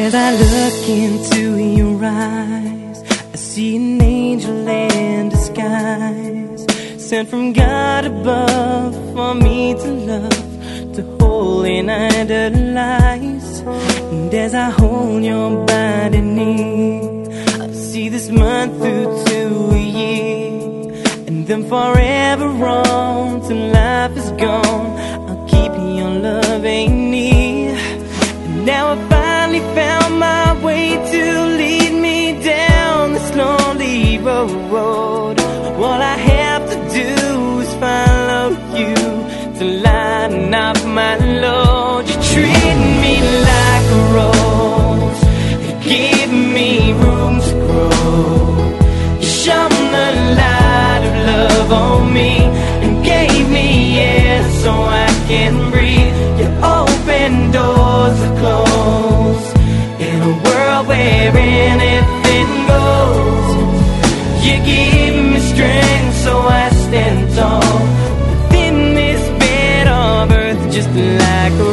As I look into your eyes, I see an angel in disguise, sent from God above for me to love, to hold and idolize. And as I hold your body near, I see this month through to a year, and then forever on till life is gone. I'll keep your loving near. And now I finally found my way to lead me down this lonely road. All I have to do is follow you to lighten up my load. You treat me like a rose, you give me room to grow. You shone the light of love on me and gave me air so I can breathe. You open doors that close in a world where anything goes. You give me strength so I stand tall within this bed of earth, just like a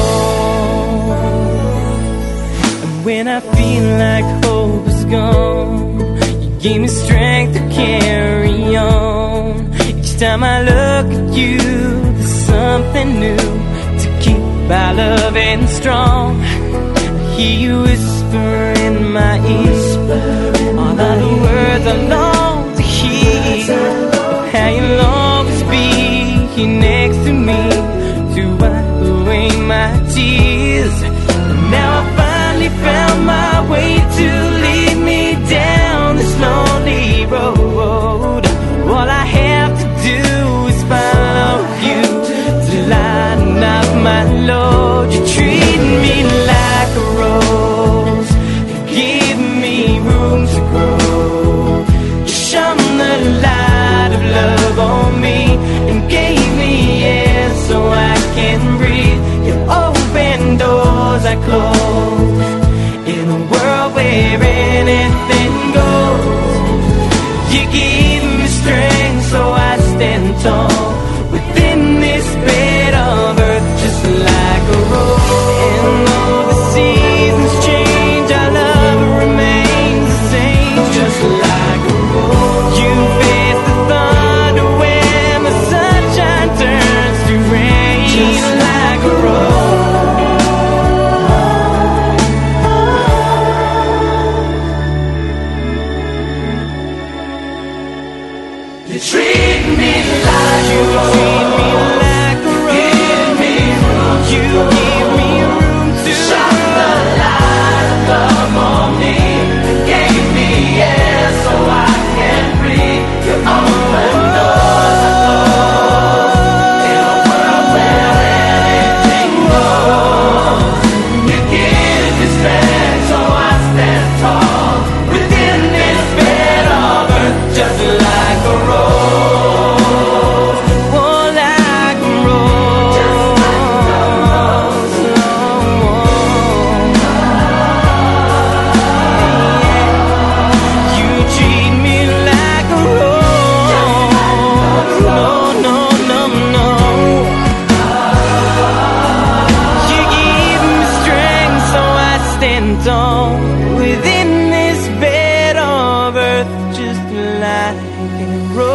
rose. And when I feel like hope is gone, you give me strength to carry on. Each time I look at you, there's something new to keep our loving strong. I hear you whisper in my ear all of the words I long to hear, how you'll always be here next to me to wipe away my tears. And now I finally found my way to lead me down this lonely road. All I have to do is follow you to lighten up my load. You treat me like a rose, you give me room to grow. You shone the light of love on me and gave me air so I can breathe. You open doors I close in a world where anything goes. You give me strength so I stand tall within this bed of earth, just like a rose. And though the seasons change, our love remains the same, just like a rose. You face the thunder when the sunshine turns to rain, just like a rose. You treat me like a rose, give me room, you give me room to shine the light of love on me, gave me air so I can breathe. You open doors I close in a world where anything goes. You give me strength so I stand tall within this bed of earth, just like a rose. Within this bed of earth, just like a rose.